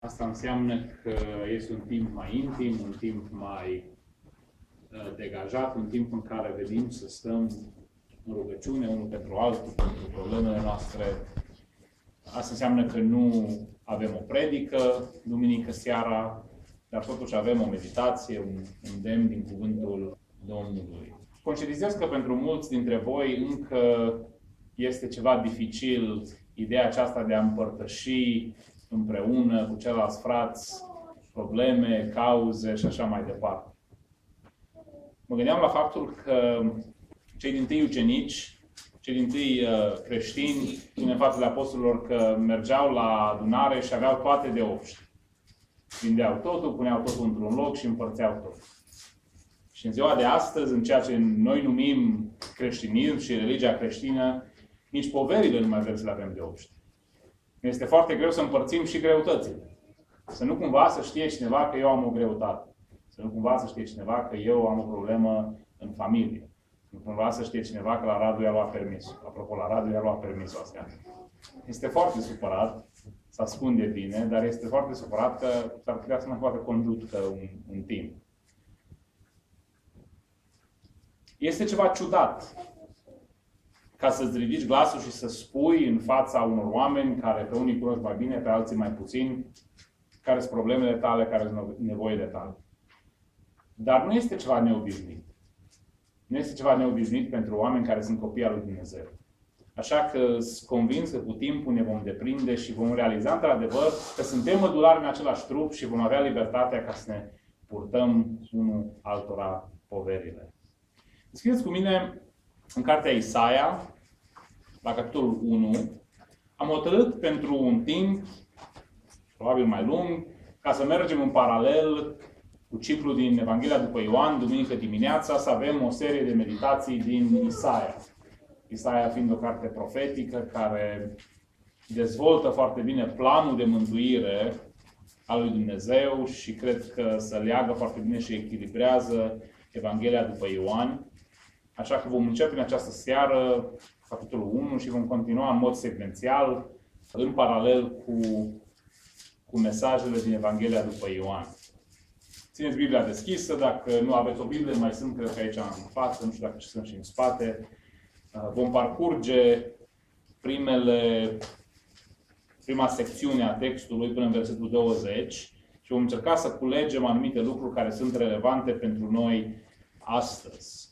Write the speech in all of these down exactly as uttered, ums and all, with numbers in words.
Asta înseamnă că este un timp mai intim, un timp mai uh, degajat, un timp în care venim să stăm în rugăciune unul pentru altul, pentru problemele noastre. Asta înseamnă că nu avem o predică duminică seara, dar totuși avem o meditație, un îndemn din cuvântul Domnului. Conștientizez că pentru mulți dintre voi încă este ceva dificil ideea aceasta de a împărtăși împreună cu ceilalți frați probleme, cauze și așa mai departe. Mă gândeam la faptul că cei dintâi ucenici, cei dintâi uh, creștini, în fațele apostolilor, că mergeau la adunare și aveau toate de obște. Vindeau totul, puneau totul într-un loc și împărțeau totul. Și în ziua de astăzi, în ceea ce noi numim creștinism și religia creștină, nici poverile nu mai vrem să le avem de obște. Este foarte greu să împărțim și greutățile. Să nu cumva să știe cineva că eu am o greutate. Să nu cumva să știe cineva că eu am o problemă în familie. Să nu cumva să știe cineva că la Radu i-a luat permisul. Apropo, la Radu i-a luat permisul astea. Este foarte supărat, se ascunde bine, dar este foarte supărat că s-ar putea să nu poată conducă un, un timp. Este ceva ciudat ca să-ți ridici glasul și să spui în fața unor oameni care pe unii cunoști mai bine, pe alții mai puțin, care sunt problemele tale, care sunt nevoile tale. Dar nu este ceva neobișnuit. Nu este ceva neobișnuit pentru oameni care sunt copii al lui Dumnezeu. Așa că sunt convins că cu timpul ne vom deprinde și vom realiza într-adevăr că suntem mădulari în același trup și vom avea libertatea ca să ne purtăm unul altora poverile. Deschideți cu mine în cartea Isaia, la capitolul unu, am hotărât pentru un timp, probabil mai lung, ca să mergem în paralel cu ciclul din Evanghelia după Ioan, duminică dimineața, să avem o serie de meditații din Isaia. Isaia fiind o carte profetică care dezvoltă foarte bine planul de mântuire al lui Dumnezeu și cred că se leagă foarte bine și echilibrează Evanghelia după Ioan. Așa că vom începe în această seară capitolul unu și vom continua în mod secvențial, în paralel cu, cu mesajele din Evanghelia după Ioan. Țineți Biblia deschisă, dacă nu aveți o Biblie, mai sunt, cred că aici în față, nu știu dacă sunt și în spate. Vom parcurge primele, prima secțiune a textului până în versetul douăzeci și vom încerca să culegem anumite lucruri care sunt relevante pentru noi astăzi.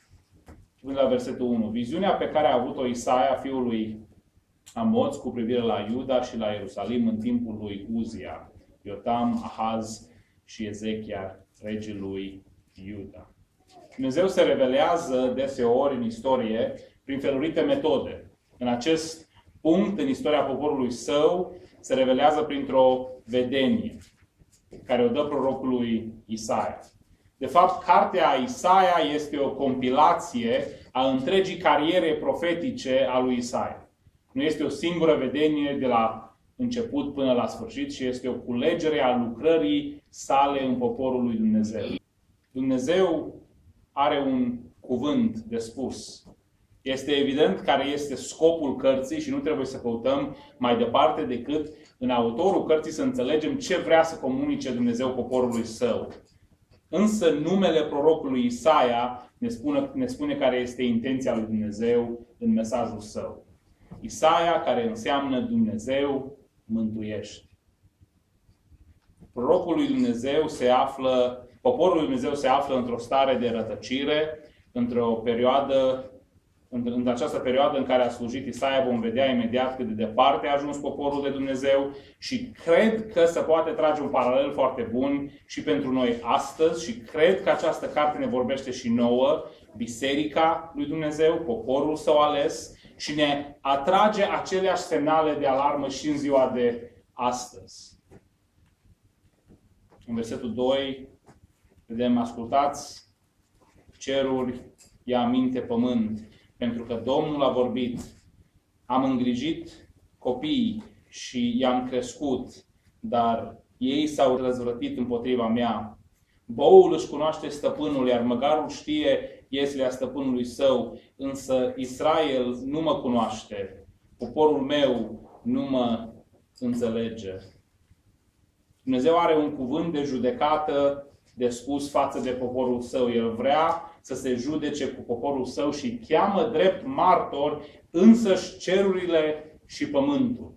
Până la versetul unu. Viziunea pe care a avut-o Isaia, fiul lui Amoț, cu privire la Iuda și la Ierusalim în timpul lui Uzia, Iotam, Ahaz și Ezechia, regii lui Iuda. Dumnezeu se revelează deseori în istorie prin felurite metode. În acest punct, în istoria poporului său, se revelează printr-o vedenie care o dă prorocului Isaia. De fapt, cartea Isaia este o compilație a întregii cariere profetice a lui Isaia. Nu este o singură vedenie de la început până la sfârșit, ci este o culegere a lucrării sale în poporul lui Dumnezeu. Dumnezeu are un cuvânt de spus. Este evident care este scopul cărții și nu trebuie să căutăm mai departe decât în autorul cărții să înțelegem ce vrea să comunice Dumnezeu poporului său. Însă numele prorocului Isaia ne spune, ne spune care este intenția lui Dumnezeu în mesajul său. Isaia, care înseamnă Dumnezeu mântuiește. Prorocul lui Dumnezeu se află, poporul lui Dumnezeu se află într-o stare de rătăcire, într-o perioadă, în această perioadă în care a slujit Isaia, vom vedea imediat cât de departe a ajuns poporul de Dumnezeu și cred că se poate trage un paralel foarte bun și pentru noi astăzi și cred că această carte ne vorbește și nouă, Biserica lui Dumnezeu, poporul său ales și ne atrage aceleași semnale de alarmă și în ziua de astăzi. În versetul doi vedem, ascultați, ceruri, ia aminte pământ, pentru că Domnul a vorbit, am îngrijit copiii și i-am crescut, dar ei s-au răzvrătit împotriva mea. Boul își cunoaște stăpânul, iar măgarul știe ieslea stăpânului său, însă Israel nu mă cunoaște, poporul meu nu mă înțelege. Dumnezeu are un cuvânt de judecată de spus față de poporul său. El vrea să se judece cu poporul său și cheamă drept martor însăși cerurile și pământul.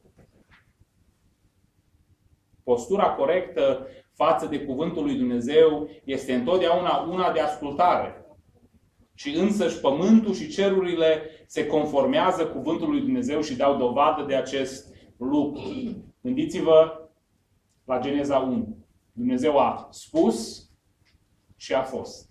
Postura corectă față de cuvântul lui Dumnezeu este întotdeauna una de ascultare. Și însăși pământul și cerurile se conformează cuvântului lui Dumnezeu și dau dovadă de acest lucru. Gândiți-vă la Geneza unu. Dumnezeu a spus și a fost.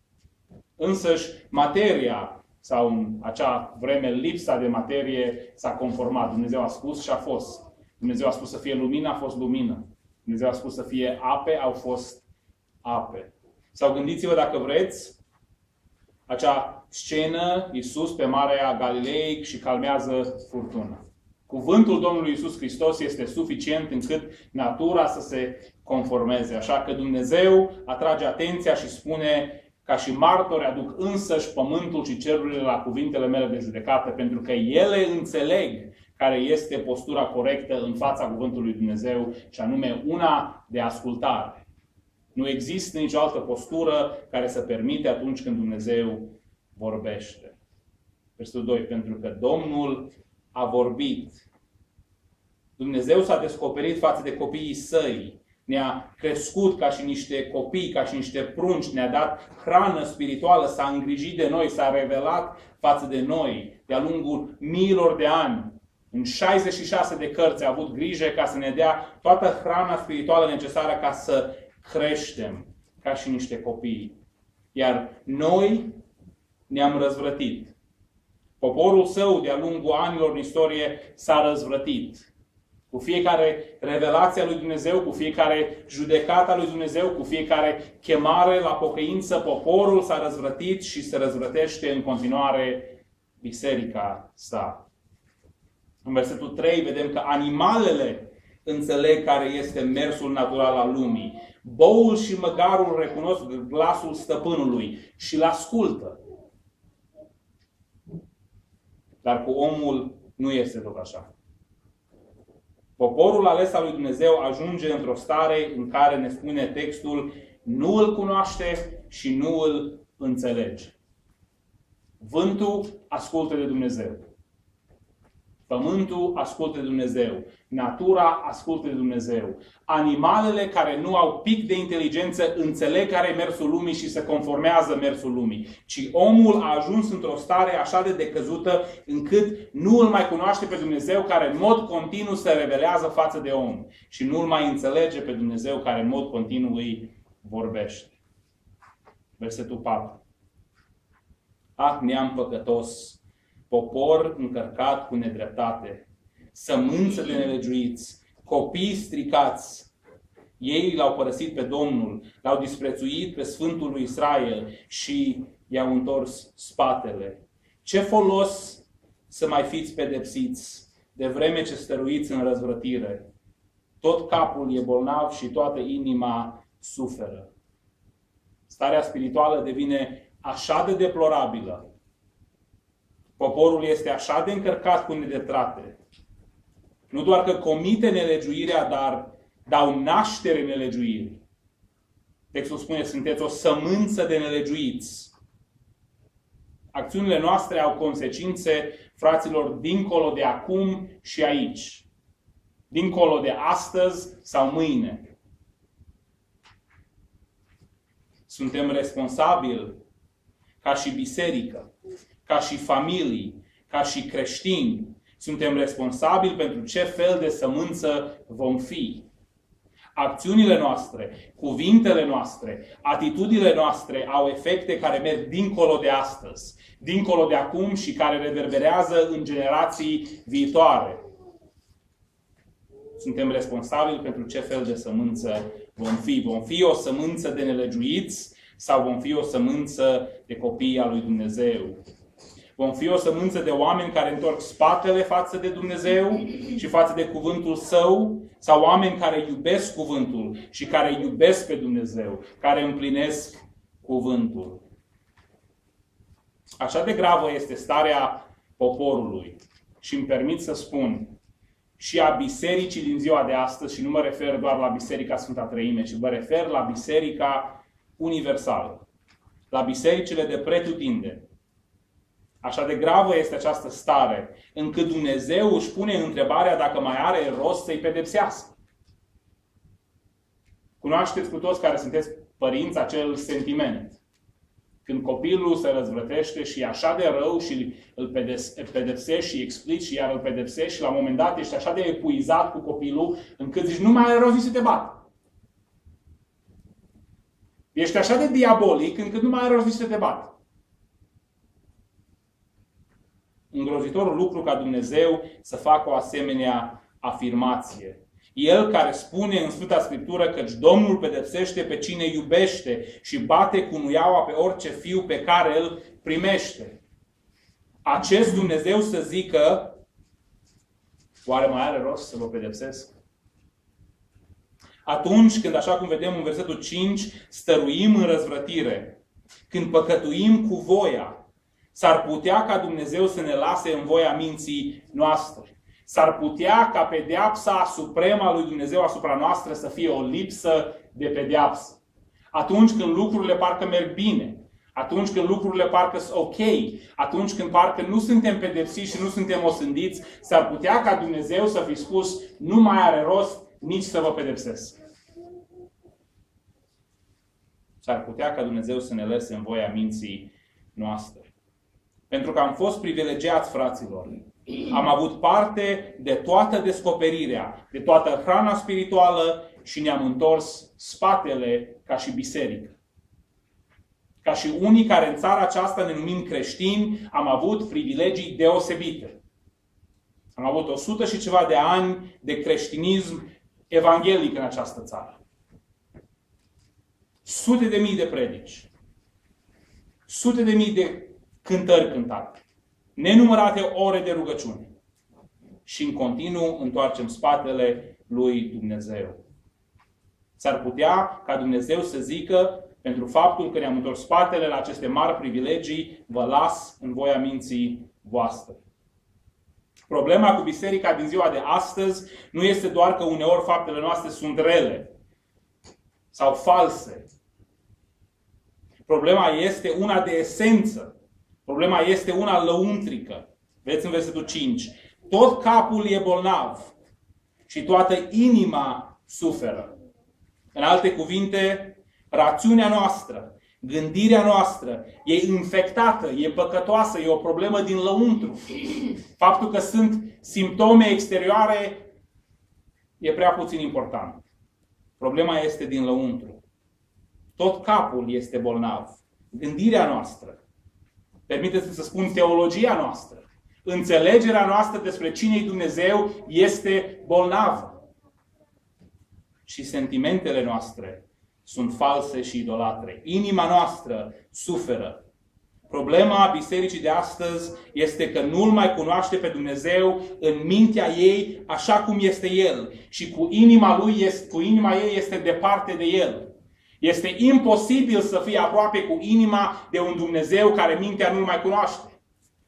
Însăși materia, sau în acea vreme lipsa de materie, s-a conformat. Dumnezeu a spus și a fost. Dumnezeu a spus să fie lumină, a fost lumină. Dumnezeu a spus să fie ape, au fost ape. Sau gândiți-vă, dacă vreți, acea scenă, Iisus pe Marea Galilei și calmează furtuna. Cuvântul Domnului Iisus Hristos este suficient încât natura să se conformeze. Așa că Dumnezeu atrage atenția și spune: ca și martori aduc însăși pământul și cerurile la cuvintele mele de judecată, pentru că ele înțeleg care este postura corectă în fața cuvântului Dumnezeu, și anume una de ascultare. Nu există nicio altă postură care să permite atunci când Dumnezeu vorbește. Versetul doi. Pentru că Domnul a vorbit. Dumnezeu s-a descoperit față de copiii săi. Ne-a crescut ca și niște copii, ca și niște prunci, ne-a dat hrană spirituală, s-a îngrijit de noi, s-a revelat față de noi de-a lungul miilor de ani. În șaizeci și șase de cărți a avut grijă ca să ne dea toată hrana spirituală necesară ca să creștem ca și niște copii. Iar noi ne-am răzvrătit. Poporul său de-a lungul anilor în istorie s-a răzvrătit. Cu fiecare revelație a lui Dumnezeu, cu fiecare judecată a lui Dumnezeu, cu fiecare chemare la pocăință, poporul s-a răzvrătit și se răzvrătește în continuare biserica sa. În versetul trei vedem că animalele înțeleg care este mersul natural al lumii. Boul și măgarul recunosc glasul stăpânului și îl ascultă. Dar cu omul nu este tot așa. Poporul ales al lui Dumnezeu ajunge într-o stare în care, ne spune textul, nu îl cunoaște și nu îl înțelege. Vântul ascultă de Dumnezeu. Pământul ascultă de Dumnezeu. Natura ascultă de Dumnezeu. Animalele care nu au pic de inteligență înțeleg care e mersul lumii și se conformează mersul lumii. Ci omul a ajuns într-o stare așa de decăzută încât nu îl mai cunoaște pe Dumnezeu, care în mod continuu se revelează față de om. Și nu îl mai înțelege pe Dumnezeu care în mod continuu îi vorbește. Versetul patru. Ah, neam păcătos! Popor încărcat cu nedreptate, sămânță de nelegiuiți, copii stricați. Ei l-au părăsit pe Domnul, l-au disprețuit pe Sfântul lui Israel și i-au întors spatele. Ce folos să mai fiți pedepsiți, de vreme ce stăruiți în răzvrătire? Tot capul e bolnav și toată inima suferă. Starea spirituală devine așa de deplorabilă. Poporul este așa de încărcat cu nedreptate. Nu doar că comite nelegiuirea, dar dau naștere nelegiuirii. Textul spune, sunteți o sămânță de nelegiuiți. Acțiunile noastre au consecințe, fraților, dincolo de acum și aici. Dincolo de astăzi sau mâine. Suntem responsabili ca și biserică, ca și familii, ca și creștini. Suntem responsabili pentru ce fel de sămânță vom fi. Acțiunile noastre, cuvintele noastre, atitudinile noastre au efecte care merg dincolo de astăzi, dincolo de acum și care reverberează în generații viitoare. Suntem responsabili pentru ce fel de sămânță vom fi. Vom fi o sămânță de nelegiuiți sau vom fi o sămânță de copii al lui Dumnezeu? Vom fi o sămânță de oameni care întorc spatele față de Dumnezeu și față de cuvântul Său, sau oameni care iubesc cuvântul și care iubesc pe Dumnezeu, care împlinesc cuvântul. Așa de gravă este starea poporului și îmi permit să spun și a bisericii din ziua de astăzi, și nu mă refer doar la Biserica Sfânta Treime, ci mă refer la Biserica universală, la bisericile de pretutindeni. Așa de gravă este această stare, încât Dumnezeu își pune întrebarea dacă mai are rost să-i pedepsească. Cunoașteți cu toți care sunteți părinți acel sentiment. Când copilul se răzvrătește și e așa de rău și îl pedepsești și îi explici și iar îl pedepsești și la un moment dat ești așa de epuizat cu copilul încât zici nu mai are rost să te bat. Ești așa de diabolic încât nu mai are rost să te bat. Îngrozitorul lucru ca Dumnezeu să facă o asemenea afirmație. El care spune în Sfânta Scriptură căci Domnul pedepsește pe cine iubește și bate cu nuiaua pe orice fiu pe care îl primește. Acest Dumnezeu să zică, oare mai are rost să vă pedepsesc? Atunci când, așa cum vedem în versetul cinci, stăruim în răzvrătire, când păcătuim cu voia, s-ar putea ca Dumnezeu să ne lase în voia minții noastre. S-ar putea ca pedeapsa supremă a lui Dumnezeu asupra noastră să fie o lipsă de pedeapsă. Atunci când lucrurile parcă merg bine, atunci când lucrurile parcă sunt ok, atunci când parcă nu suntem pedepsiți și nu suntem osândiți, s-ar putea ca Dumnezeu să fi spus nu mai are rost nici să vă pedepsesc. S-ar putea ca Dumnezeu să ne lase în voia minții noastre. Pentru că am fost privilegiați, fraților. Am avut parte de toată descoperirea, de toată hrana spirituală și ne-am întors spatele ca și biserică. Ca și unii care în țara aceasta ne numim creștini, am avut privilegii deosebite. Am avut o sută și ceva de ani de creștinism evanghelic în această țară. Sute de mii de predici. Sute de mii de cântări cântate. Nenumărate ore de rugăciune. Și în continuu întoarcem spatele lui Dumnezeu. S-ar putea ca Dumnezeu să zică, pentru faptul că ne-am întors spatele la aceste mari privilegii, vă las în voia minții voastre. Problema cu biserica din ziua de astăzi nu este doar că uneori faptele noastre sunt rele sau false. Problema este una de esență. Problema este una lăuntrică. Vedeți în versetul cinci. Tot capul e bolnav și toată inima suferă. În alte cuvinte, rațiunea noastră, gândirea noastră e infectată, e păcătoasă, e o problemă din lăuntru. Faptul că sunt simptome exterioare e prea puțin important. Problema este din lăuntru. Tot capul este bolnav. Gândirea noastră. Permiteți-mi să spun teologia noastră. Înțelegerea noastră despre cine-i Dumnezeu este bolnavă. Și sentimentele noastre sunt false și idolatre. Inima noastră suferă. Problema bisericii de astăzi este că nu-L mai cunoaște pe Dumnezeu în mintea ei așa cum este El. Și cu inima, lui este, cu inima ei este departe de El. Este imposibil să fie aproape cu inima de un Dumnezeu care mintea nu-L mai cunoaște.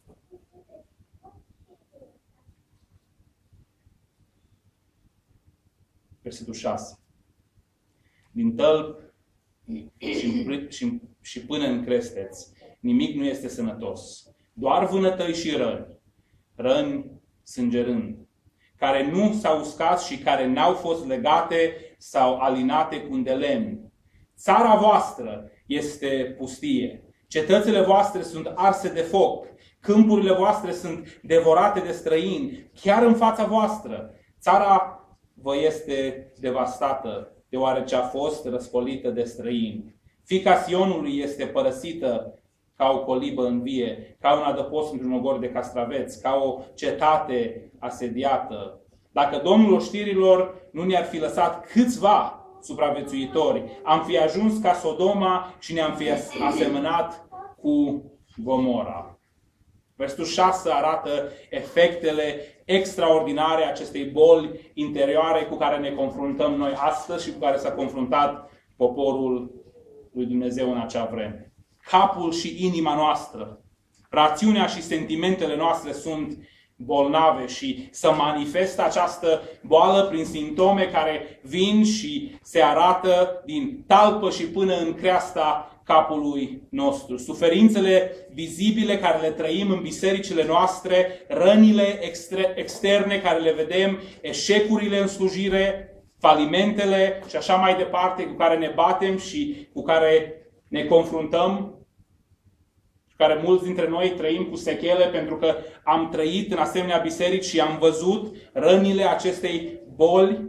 Versetul șase. Din tălp și, și, și până în cresteți, nimic nu este sănătos. Doar vânătăi și răni, răni sângerând, care nu s-au uscat și care n-au fost legate sau alinate cu un de lemn. Țara voastră este pustie. Cetățile voastre sunt arse de foc. Câmpurile voastre sunt devorate de străini. Chiar în fața voastră. Țara vă este devastată, deoarece a fost răscolită de străini. Fica Sionului este părăsită ca o colibă în vie, ca un adăpost într-un ogor de castraveți, ca o cetate asediată. Dacă Domnul oștirilor nu ne-ar fi lăsat câțiva supraviețuitori, am fi ajuns ca Sodoma și ne-am fi asemănat cu Gomora. Versetul șase arată efectele extraordinare acestei boli interioare cu care ne confruntăm noi astăzi și cu care s-a confruntat poporul lui Dumnezeu în acea vreme. Capul și inima noastră, rațiunea și sentimentele noastre sunt bolnave și să manifeste această boală prin simptome care vin și se arată din talpă și până în creasta capului nostru. Suferințele vizibile care le trăim în bisericile noastre, rănile externe care le vedem, eșecurile în slujire, falimentele și așa mai departe cu care ne batem și cu care ne confruntăm, care mulți dintre noi trăim cu sechele pentru că am trăit în asemenea biserici și am văzut rănile acestei boli.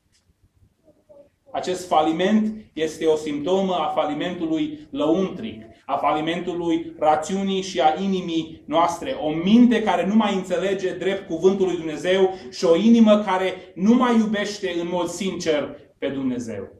Acest faliment este o simptomă a falimentului lăuntric, a falimentului rațiunii și a inimii noastre. O minte care nu mai înțelege drept cuvântul lui Dumnezeu și o inimă care nu mai iubește în mod sincer pe Dumnezeu.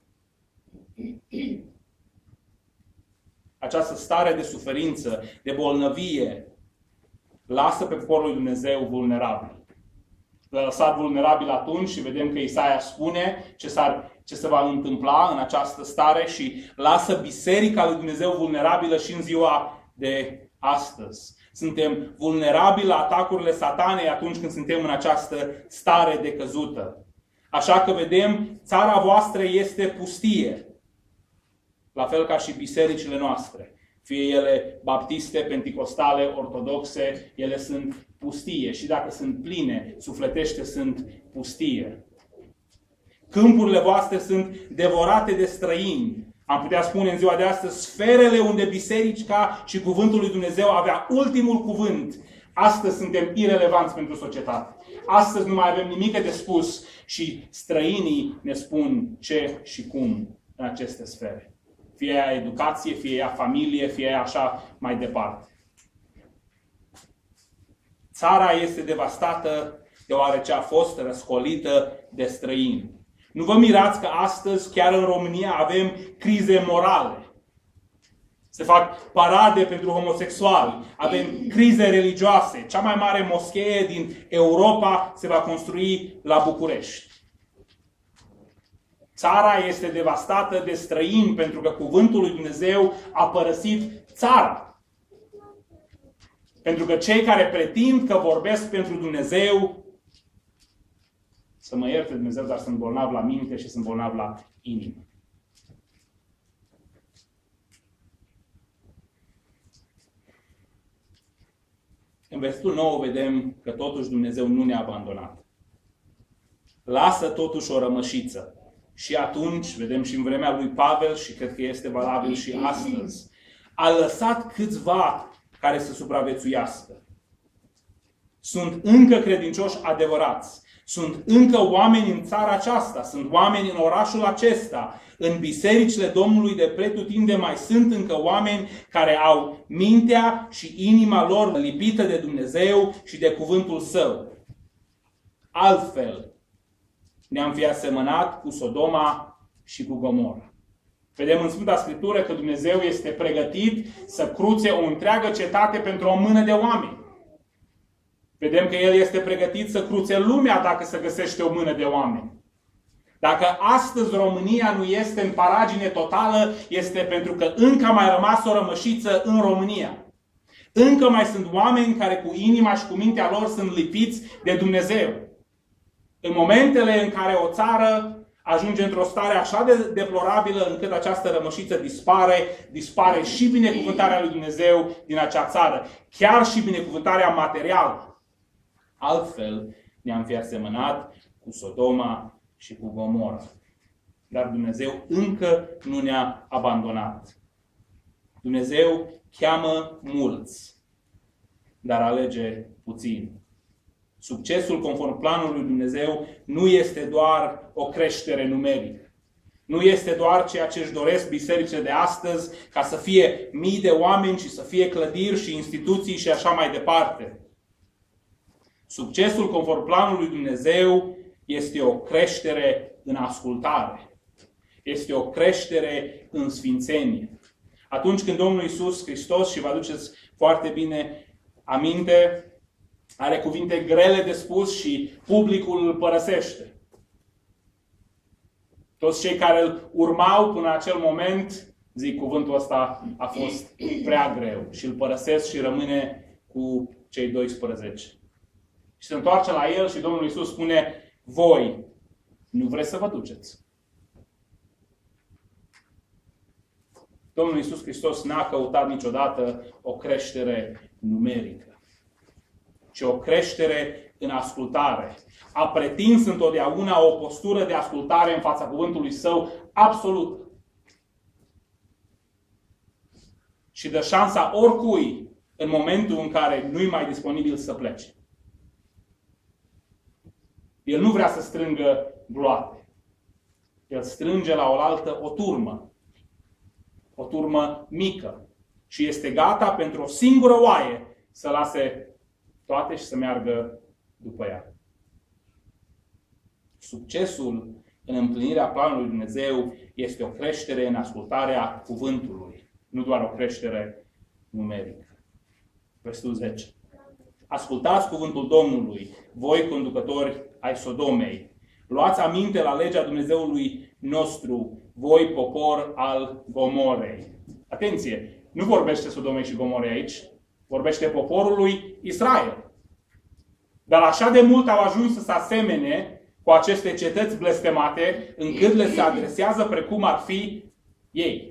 Această stare de suferință, de bolnăvie, lasă pe poporul lui Dumnezeu vulnerabil. L-a lăsat vulnerabil atunci și vedem că Isaia spune ce, s-ar, ce se va întâmpla în această stare și lasă biserica lui Dumnezeu vulnerabilă și în ziua de astăzi. Suntem vulnerabili la atacurile satanei atunci când suntem în această stare decăzută. Așa că vedem, țara voastră este pustie. La fel ca și bisericile noastre. Fie ele baptiste, penticostale, ortodoxe, ele sunt pustie. Și dacă sunt pline, sufletește, sunt pustie. Câmpurile voastre sunt devorate de străini. Am putea spune în ziua de astăzi, sferele unde biserica și cuvântul lui Dumnezeu avea ultimul cuvânt. Astăzi suntem irelevanți pentru societate. Astăzi nu mai avem nimic de spus și străinii ne spun ce și cum în aceste sfere. Fie ea educație, fie ea familie, fie ea așa mai departe. Țara este devastată deoarece a fost răscolită de străini. Nu vă mirați că astăzi, chiar în România, avem crize morale. Se fac parade pentru homosexuali, avem crize religioase. Cea mai mare moschee din Europa se va construi la București. Țara este devastată de străini pentru că cuvântul lui Dumnezeu a părăsit țara. Pentru că cei care pretind că vorbesc pentru Dumnezeu, să mă ierte Dumnezeu, dar sunt bolnav la minte și sunt bolnav la inimă. În versetul nouă vedem că totuși Dumnezeu nu ne-a abandonat. Lasă totuși o rămășiță. Și atunci, vedem și în vremea lui Pavel și cred că este valabil și astăzi, a lăsat câțiva care să supraviețuiască. Sunt încă credincioși adevărați. Sunt încă oameni în țara aceasta. Sunt oameni în orașul acesta. În bisericile Domnului de pretutinde mai sunt încă oameni care au mintea și inima lor lipită de Dumnezeu și de cuvântul Său. Altfel, ne-am fi asemănat cu Sodoma și cu Gomora. Vedem în Sfânta Scriptură că Dumnezeu este pregătit să cruțe o întreagă cetate pentru o mână de oameni. Vedem că El este pregătit să cruțe lumea dacă se găsește o mână de oameni. Dacă astăzi România nu este în paragine totală, este pentru că încă mai rămas o rămășiță în România. Încă mai sunt oameni care cu inima și cu mintea lor sunt lipiți de Dumnezeu. În momentele în care o țară ajunge într-o stare așa de deplorabilă încât această rămășiță dispare, dispare și binecuvântarea lui Dumnezeu din acea țară. Chiar și binecuvântarea materială. Altfel ne-am fi asemănat cu Sodoma și cu Gomora. Dar Dumnezeu încă nu ne-a abandonat. Dumnezeu cheamă mulți, dar alege puțini. Succesul conform planului lui Dumnezeu nu este doar o creștere numerică. Nu este doar ceea ce își doresc bisericile de astăzi, ca să fie mii de oameni și să fie clădiri și instituții și așa mai departe. Succesul conform planului lui Dumnezeu este o creștere în ascultare. Este o creștere în sfințenie. Atunci când Domnul Iisus Hristos, și vă aduceți foarte bine aminte, are cuvinte grele de spus și publicul îl părăsește. Toți cei care îl urmau până în acel moment, zic, cuvântul ăsta a fost prea greu și îl părăsesc și rămâne cu cei doisprezece. Și se întoarce la el și Domnul Iisus spune, voi nu vreți să vă duceți. Domnul Iisus Hristos n-a căutat niciodată o creștere numerică, ci o creștere în ascultare. A pretins întotdeauna o postură de ascultare în fața cuvântului Său absolut. Și dă șansa oricui în momentul în care nu-i mai disponibil să plece. El nu vrea să strângă gloate. El strânge la oaltă o turmă. O turmă mică. Și este gata pentru o singură oaie să lase toate și să meargă după ea. Succesul în împlinirea planului lui Dumnezeu este o creștere în ascultarea cuvântului. Nu doar o creștere numerică. Versetul zece. Ascultați cuvântul Domnului, voi conducători ai Sodomei. Luați aminte la legea Dumnezeului nostru, voi popor al Gomorei. Atenție! Nu vorbește Sodomei și Gomorei aici. Vorbește poporului Israel. Dar așa de mult au ajuns să se asemene cu aceste cetăți blestemate, încât le se adresează precum ar fi ei.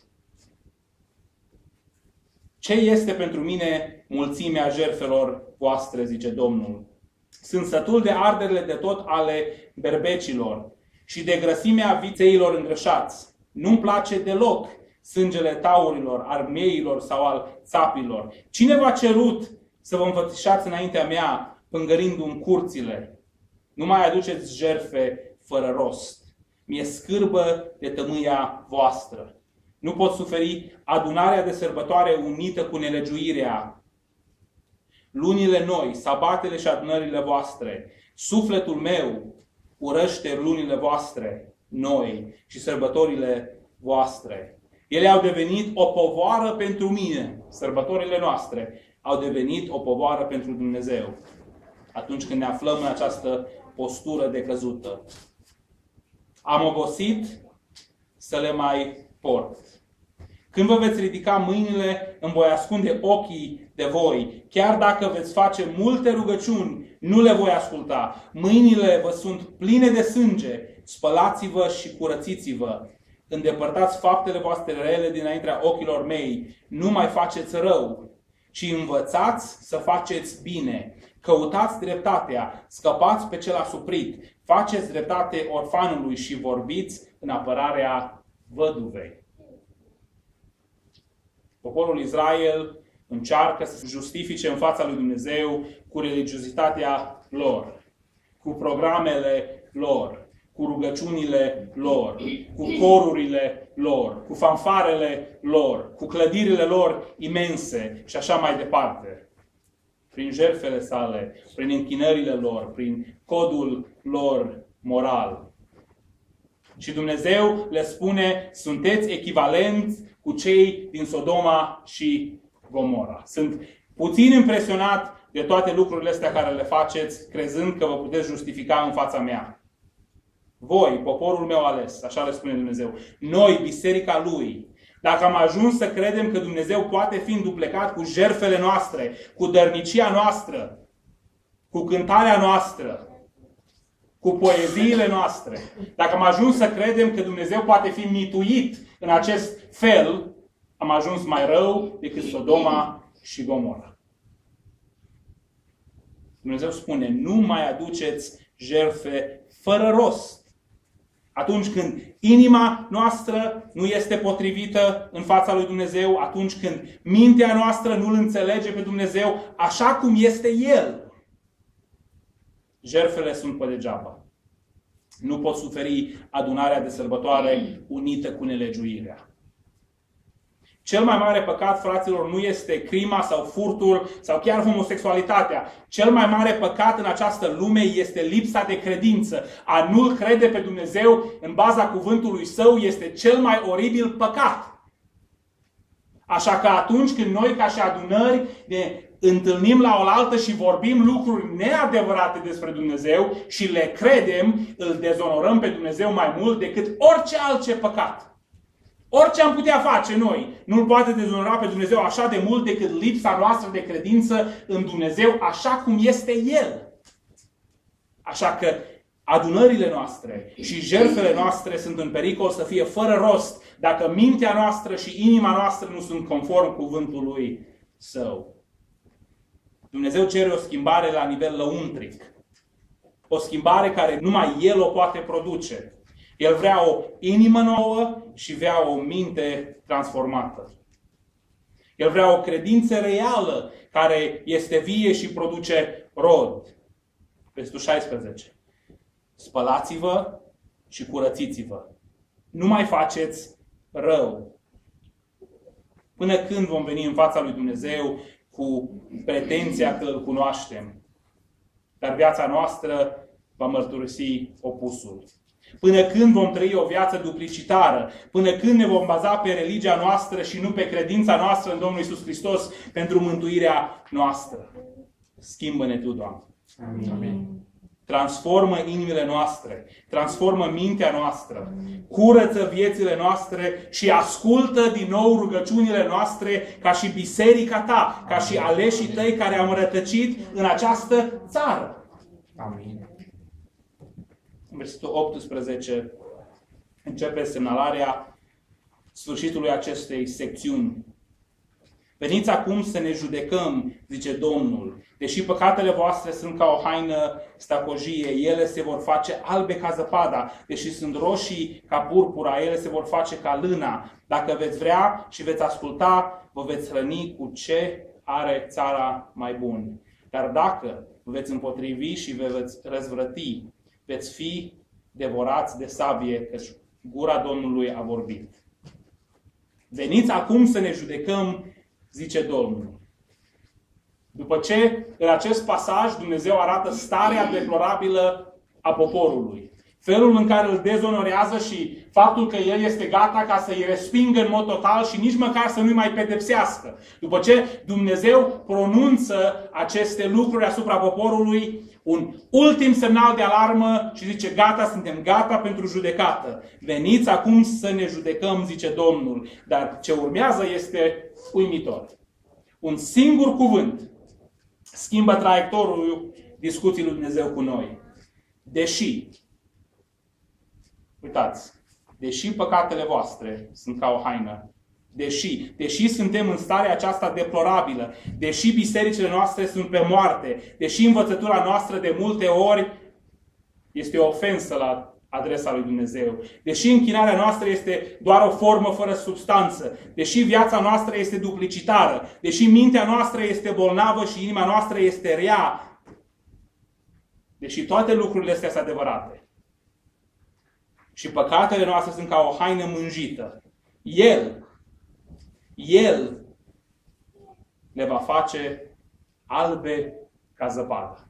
Ce este pentru mine mulțimea jertfelor voastre, zice Domnul? Sunt sătul de arderile de tot ale berbecilor și de grăsimea vițeilor îngrășați. Nu-mi place deloc sângele taurilor, armeilor sau al țapilor. Cine v-a cerut să vă înfățișați înaintea mea, pângărindu-mi curțile? Nu mai aduceți jertfe fără rost. Mi-e scârbă de tămâia voastră. Nu pot suferi adunarea de sărbătoare unită cu nelegiuirea. Lunile noi, sabatele și adunările voastre. Sufletul meu urăște lunile voastre noi și sărbătorile voastre. Ele au devenit o povară pentru mine. Sărbătorile noastre au devenit o povară pentru Dumnezeu. Atunci când ne aflăm în această postură decăzută. Am obosit să le mai port. Când vă veți ridica mâinile, îmi voi ascunde ochii de voi. Chiar dacă veți face multe rugăciuni, nu le voi asculta. Mâinile vă sunt pline de sânge. Spălați-vă și curățiți-vă. Îndepărtați faptele voastre rele dinaintea ochilor mei. Nu mai faceți rău, ci învățați să faceți bine. Căutați dreptatea, scăpați pe cel asuprit. Faceți dreptate orfanului și vorbiți în apărarea văduvei. Poporul Israel încearcă să se justifice în fața lui Dumnezeu cu religiozitatea lor, cu programele lor, cu rugăciunile lor, cu corurile lor, cu fanfarele lor, cu clădirile lor imense și așa mai departe. Prin jertfele sale, prin închinările lor, prin codul lor moral. Și Dumnezeu le spune, sunteți echivalenți cu cei din Sodoma și Gomora. Sunt puțin impresionat de toate lucrurile astea care le faceți, crezând că vă puteți justifica în fața mea. Voi, poporul meu ales, așa le spune Dumnezeu, noi, biserica Lui, dacă am ajuns să credem că Dumnezeu poate fi înduplecat cu jertfele noastre, cu dărnicia noastră, cu cântarea noastră, cu poeziile noastre, dacă am ajuns să credem că Dumnezeu poate fi mituit în acest fel, am ajuns mai rău decât Sodoma și Gomora. Dumnezeu spune, nu mai aduceți jertfe fără rost. Atunci când inima noastră nu este potrivită în fața lui Dumnezeu, atunci când mintea noastră nu îl înțelege pe Dumnezeu așa cum este El, jertfele sunt pe degeaba. Nu pot suferi adunarea de sărbătoare unită cu nelegiuirea. Cel mai mare păcat, fraților, nu este crima sau furtul sau chiar homosexualitatea. Cel mai mare păcat în această lume este lipsa de credință. A nu-L crede pe Dumnezeu în baza cuvântului Său este cel mai oribil păcat. Așa că atunci când noi ca și adunări ne întâlnim la oaltă și vorbim lucruri neadevărate despre Dumnezeu și le credem, îl dezonorăm pe Dumnezeu mai mult decât orice alt păcat. Orice am putea face noi, nu-L poate dezonora pe Dumnezeu așa de mult decât lipsa noastră de credință în Dumnezeu așa cum este El. Așa că adunările noastre și jertfele noastre sunt în pericol să fie fără rost dacă mintea noastră și inima noastră nu sunt conform cuvântului Său. Dumnezeu cere o schimbare la nivel lăuntric. O schimbare care numai El o poate produce. El vrea o inimă nouă și vrea o minte transformată. El vrea o credință reală care este vie și produce rod. Versetul șaisprezece. Spălați-vă și curățiți-vă. Nu mai faceți rău. Până când vom veni în fața lui Dumnezeu cu pretenția că Îl cunoaștem? Dar viața noastră va mărturisi opusul. Până când vom trăi o viață duplicitară? Până când ne vom baza pe religia noastră și nu pe credința noastră în Domnul Iisus Hristos pentru mântuirea noastră? Schimbă-ne Tu, Doamne. Amin. Amin. Transformă inimile noastre, transformă mintea noastră, curăță viețile noastre și ascultă din nou rugăciunile noastre ca și biserica Ta, ca și aleșii Tăi care am rătăcit în această țară. Amin. În versetul optsprezece începe semnalarea sfârșitului acestei secțiuni. Veniți acum să ne judecăm, zice Domnul. Deși păcatele voastre sunt ca o haină stacojie, ele se vor face albe ca zăpada. Deși sunt roșii ca purpura, ele se vor face ca lâna. Dacă veți vrea și veți asculta, vă veți hrăni cu ce are țara mai bun. Dar dacă vă veți împotrivi și vă veți răzvrăti, veți fi devorați de sabie, căci gura Domnului a vorbit. Veniți acum să ne judecăm, zice Domnul. După ce în acest pasaj Dumnezeu arată starea deplorabilă a poporului, felul în care îl dezonorează și faptul că El este gata ca să-i respingă în mod total și nici măcar să nu-i mai pedepsească. După ce Dumnezeu pronunță aceste lucruri asupra poporului, un ultim semnal de alarmă și zice, gata, suntem gata pentru judecată. Veniți acum să ne judecăm, zice Domnul. Dar ce urmează este uimitor. Un singur cuvânt schimbă traiectorul discuției lui Dumnezeu cu noi. Deși, uitați, deși păcatele voastre sunt ca o haină, deși, deși suntem în starea aceasta deplorabilă, deși bisericile noastre sunt pe moarte, deși învățătura noastră de multe ori este o ofensă la adresa lui Dumnezeu, deși închinarea noastră este doar o formă fără substanță, deși viața noastră este duplicitară, deși mintea noastră este bolnavă și inima noastră este rea, deși toate lucrurile astea sunt adevărate și păcatele noastre sunt ca o haină mânjită, El, El le va face albe ca zăpadă.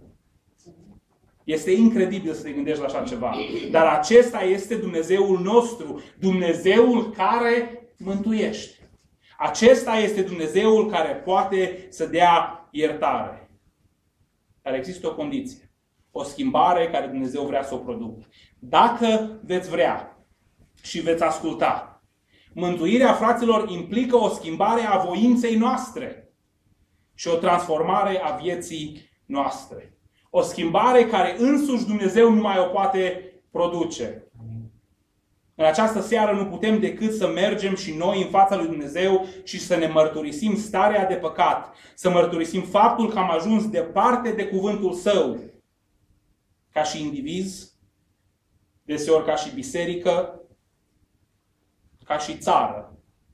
Este incredibil să te gândești la așa ceva. Dar acesta este Dumnezeul nostru. Dumnezeul care mântuiește. Acesta este Dumnezeul care poate să dea iertare. Dar există o condiție. O schimbare care Dumnezeu vrea să o producă. Dacă veți vrea și veți asculta, mântuirea, fraților, implică o schimbare a voinței noastre și o transformare a vieții noastre. O schimbare care însuși Dumnezeu nu mai o poate produce. În această seară nu putem decât să mergem și noi în fața lui Dumnezeu și să ne mărturisim starea de păcat. Să mărturisim faptul că am ajuns departe de cuvântul Său. Ca și indivizi, deseori ca și biserică, ca și țară.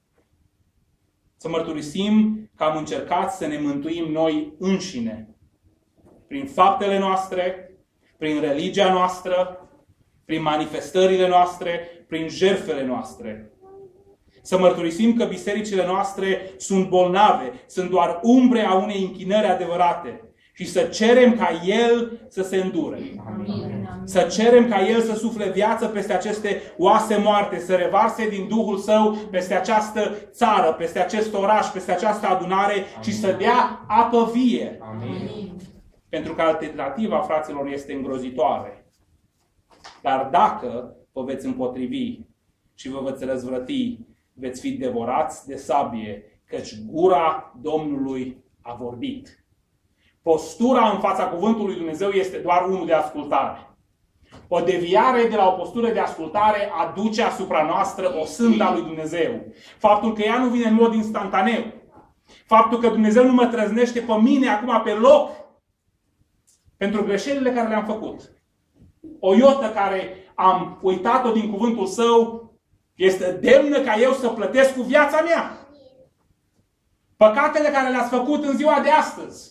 Să mărturisim că am încercat să ne mântuim noi înșine. Prin faptele noastre, prin religia noastră, prin manifestările noastre, prin jertfele noastre. Să mărturisim că bisericile noastre sunt bolnave, sunt doar umbre a unei închinări adevărate. Și să cerem ca El să se îndure. Amin. Să cerem ca El să sufle viață peste aceste oase moarte, să revarse din Duhul Său peste această țară, peste acest oraș, peste această adunare. Amin. Și să dea apă vie. Amin. Pentru că alternativa, fraților, este îngrozitoare. Dar dacă vă veți împotrivi și vă veți răzvrăti, veți fi devorați de sabie, căci gura Domnului a vorbit. Postura în fața cuvântului lui Dumnezeu este doar unul de ascultare. O deviare de la o postură de ascultare aduce asupra noastră o sânda lui Dumnezeu. Faptul că ea nu vine în mod instantaneu. Faptul că Dumnezeu nu mă trăznește pe mine acum pe loc pentru greșelile care le-am făcut. O iotă care am uitat-o din cuvântul Său este demnă ca eu să plătesc cu viața mea. Păcatele care le-ați făcut în ziua de astăzi.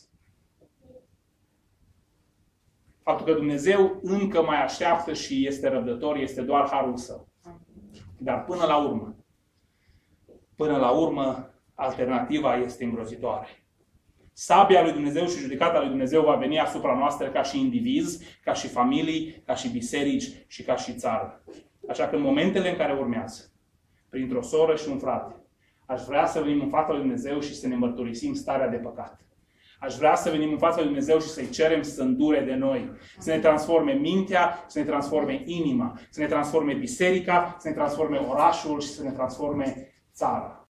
Faptul că Dumnezeu încă mai așteaptă și este răbdător este doar harul Său. Dar până la urmă, până la urmă, alternativa este îngrozitoare. Sabia lui Dumnezeu și judecata lui Dumnezeu va veni asupra noastră ca și indivizi, ca și familii, ca și biserici și ca și țară. Așa că în momentele în care urmează, printr-o soră și un frate, aș vrea să venim în fața lui Dumnezeu și să ne mărturisim starea de păcat. Aș vrea să venim în fața lui Dumnezeu și să-i cerem să îndure de noi. Să ne transforme mintea, să ne transforme inima, să ne transforme biserica, să ne transforme orașul și să ne transforme țara.